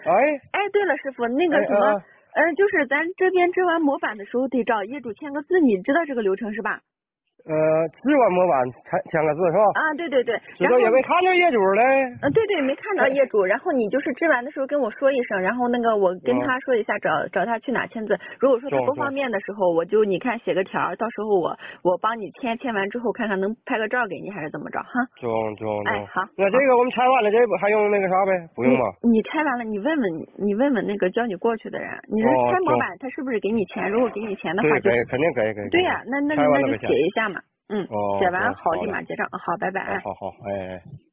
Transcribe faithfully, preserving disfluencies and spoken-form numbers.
哎哎，对了，师傅，那个什么， 哎嗯、呃，就是咱这边制完模板的时候得找业主签个字，你知道这个流程是吧？ 呃，制完模板签签个字是吧？ 啊，对对对， 知道也没看着业主嘞。 嗯，对对，没看到业主，然后你就是织完的时候跟我说一声，然后那个我跟他说一下，找找他去哪签字。如果说他不方便的时候，我就你看写个条，到时候我我帮你签，签完之后看看能拍个照给你还是怎么着哈？ 中中哎， 中。 好。 那这个我们拆完了，这不还用那个啥呗？不用吧？ 你你拆完了，你问问你问问那个教你过去的人，你是拆模板，他是不是给你钱？如果给你钱的话，就对，肯定给给。 对呀，那那就那就写一下嘛，嗯，写完好立马结账，好，拜拜。 好好好，哎哎。